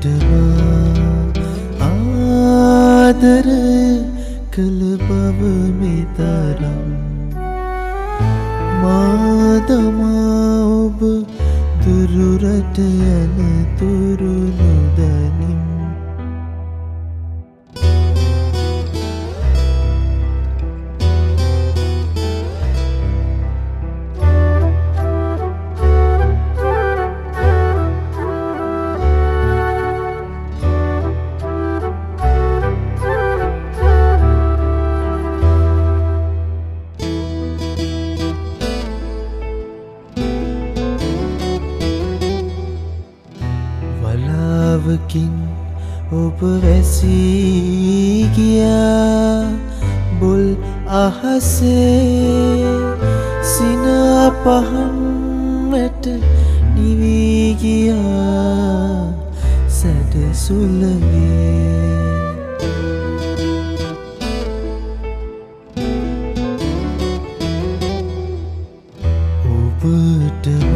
ආදර කළ බව මෙතරම් මාදමා ඔබ දුරුරට යන තුරු නොදනිම්. වලාවකින් ඔබ වැසී ගියා බුල් අහසේ සිනා පහන් වැට නිවී ගියා සැඩ සුළඟේ. ඔබටම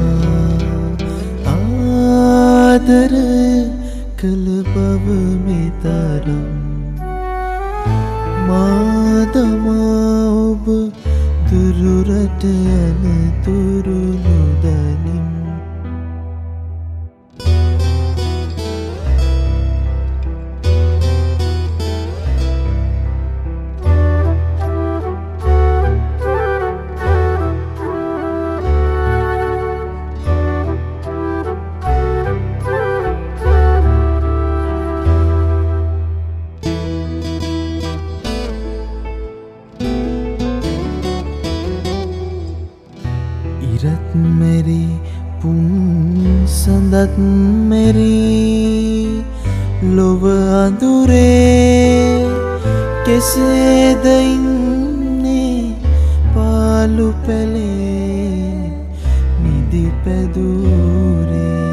ආදර කළ බව මෙතරම් මාදමා ඔබ දුරුරට යන තුරු නොදනිම්. ඉරත් මෙරි පුන් සඳත් මෙරි ලොව අඳුරේ කෙසේද ඉන්නේ පාලු පැලේ නිදි පැදුරේ.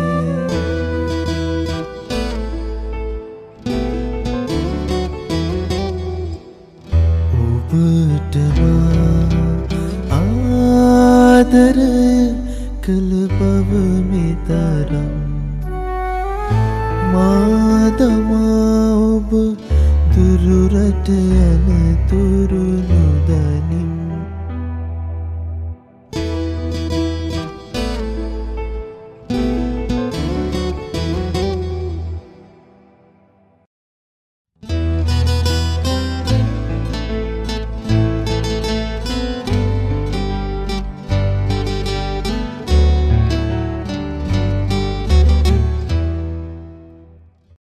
ඔබටම ආදර කළ බව මෙතරම් මාදමා ඔබ දුරුරට යන තුරු නොදනිම්.